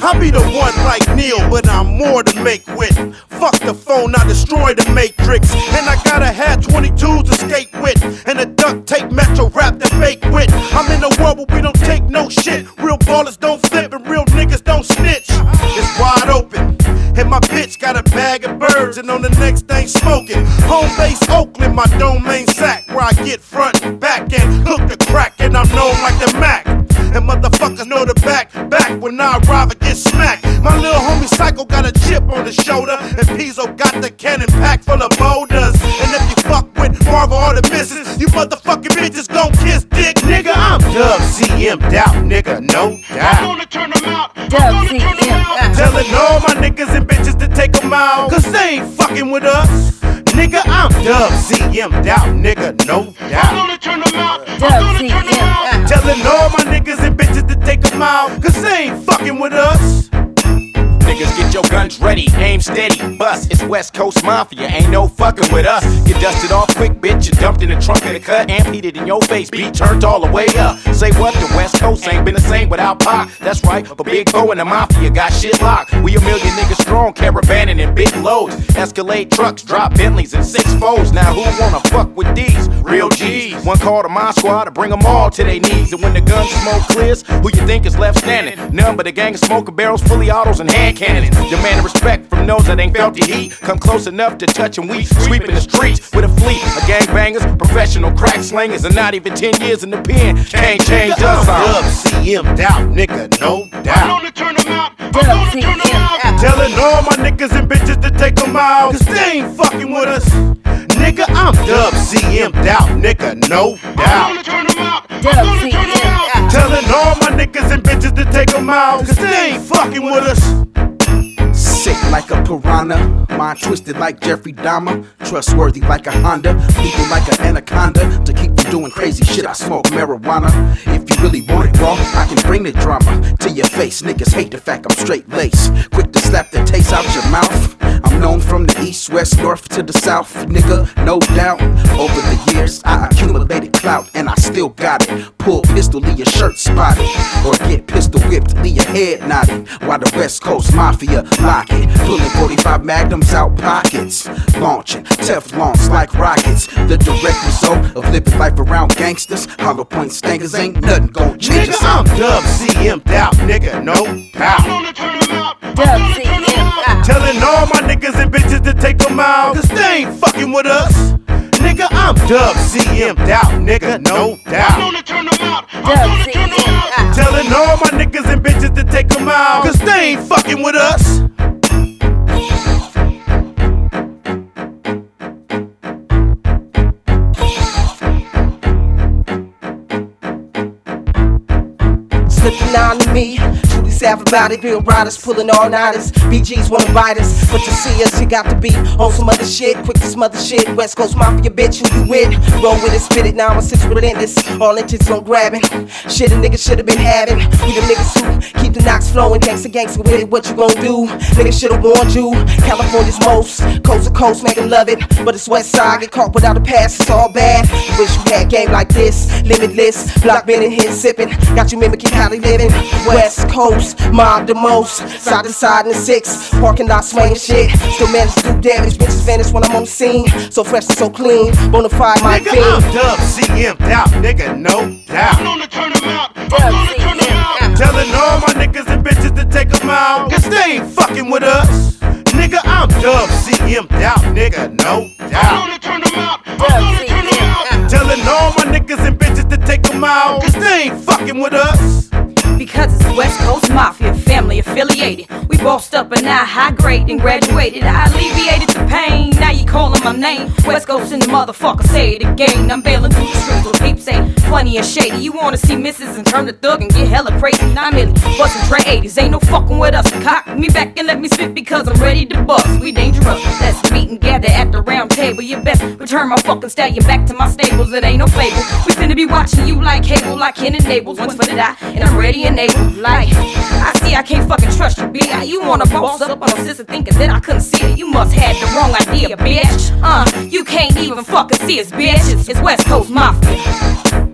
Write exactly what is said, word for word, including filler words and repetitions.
I be the one like Neil, but I'm more to make with. Fuck the phone, I destroy the matrix. And I gotta have twenty-twos to skate with, and a duct tape metro rap to bake with. I'm in a world where we don't take no shit. Real ballers don't flip and real niggas don't snitch. It's wide open, and my bitch got a bag of birds, and on the next thing smoking. Home base Oakland, my domain sack, where I get front and back and cook the crack, and I'm known like the Mac. And motherfuckers know the back, back when I arrive and get smacked. My little homie Psycho got a chip on his shoulder, and Pizzo got the cannon packed full of boulders. And if you fuck with Marvel or the missus, you motherfucking bitches gon' kiss dick. Nigga, I'm Dub C M Doubt, nigga, no doubt. I'm gonna turn them out. Dub C M. Telling all my niggas and bitches to take them out, cause they ain't fucking with us. Nigga, I'm Dub C M Doubt, nigga, no doubt. I'm gonna turn them out. Dub C M. Telling all my niggas and bitches to take them out, cause they ain't fucking with us. Niggas, get your guns ready, aim steady, bust. It's West Coast Mafia, ain't no fucking with us. Get dusted off quick, bitch, you dumped in the trunk of the cut, and heated in your face, beat turned all the way up. Say what? The West Coast ain't been the same without Pac. That's right, but Big Bo and the Mafia got shit locked. We a million niggas strong, caravanning in big loads. Escalade trucks, drop Bentleys and six foes. Now who wanna fuck with these? Real G's. One call to my squad to bring them all to their knees. And when the gun smoke clears, who you think is left standing? None but a gang of smoker barrels, fully autos and hand cannons. Demand respect from those that ain't felt the heat. Come close enough to touch and we sweeping the streets with a fleet of gangbangers, professional crack slingers, and not even ten years in the pen can't change us. Dub C M Doubt, nigga, no doubt. I'm gonna turn them out. I'm gonna turn them out. Telling all my niggas and bitches to take them out, cause they ain't fucking with us. Nigga, I'm Dub C M Doubt, nigga, no doubt. I'm gonna turn them out. Dub C M. Telling all my niggas and bitches to take them out, cause they ain't fucking with us. Sick like a piranha, mind twisted like Jeffrey Dahmer, trustworthy like a Honda, lethal like an anaconda. To keep from doing crazy shit, I smoke marijuana. If you really want it raw, I can bring the drama to your face. Niggas hate the fact I'm straight lace, quick to slap the taste out your mouth. I'm known from the east, west, north to the south, nigga, no doubt. Over the years, I accumulated clout, and I still got it. Pull pistol, leave your shirt spotted, or get pistol whipped, leave your head nodded. While the West Coast Mafia lock it, pulling forty-five magnums out pockets, launching Teflons like rockets. The direct result of living life around gangsters. Hollow point stankers, ain't nothing gon' change us. Nigga, I'm Dub C M Doubt, nigga, no doubt. I'm gonna turn them out. Dub C M. Telling all my niggas and bitches to take them out, cause they ain't fucking with us. Nigga, I'm Dub C M Doubt, nigga, no doubt. I'm gonna turn them out. Dub C M. Telling all my niggas and bitches to take them out, cause they ain't fucking with us. Slipping on to me, truly savage about it. Real riders pulling all nighters. B Gs wanna bite us, but to see us, you got to be on some other shit. Quick to smother shit. West Coast Mafia, bitch, who you with? Roll with it, spit it. Now I'm a six relentless. All inches on grabbing. Shit a nigga should have been having. We the niggas who keep the knocks flowing. Gangsta gangsta with it. What you gon' do? Niggas should have warned you. California's most coast to coast, make 'em love it. But it's West Side, get caught without a pass. It's all bad. Wish you had game like this, limitless. Block been in here sipping. Got you mimicking how they living. West Coast, mob the most. Side to side in the six. Parking lot swinging shit. Still manage to do damage. Bitches vanish when I'm on the scene. So fresh and so clean. Bonafide my Nigga, fiend. I'm Dub C M Doubt, nigga, no doubt. I'm gonna turn them out. I'm gonna turn them out. Telling all my niggas and bitches to take them out, cause they ain't fucking with us. Nigga, I'm Dub C M Doubt, nigga, no doubt. I'm gonna turn them out. I'm gonna turn them out. Telling all my niggas and bitches to take them out, cause they ain't fucking with us. Because it's West Coast Mafia, family affiliated. We bossed up and now high grade and graduated. I alleviated the pain, now you calling my name. West Coast in the motherfucker, say it again. I'm bailing through the streets with peeps say funny and shady. You wanna see misses and turn the thug and get hella crazy. I'm merely bustin' Dre eighties, ain't no fucking with us. Cock me back and let me spit because I'm ready to bust. We dangerous, let's meet and gather at the round table. You best return my fucking stallion back to my stables, it ain't no fable. We finna be watching you like cable, like Ken and Nables. Once for the die, and I'm ready and able. Like, I see I can't fucking trust you, B. You wanna boss up on a sister thinking that I couldn't see it. You must have the wrong idea, bitch. Uh, you can't even fucking see us, bitch. It's, it's West Coast Mafia.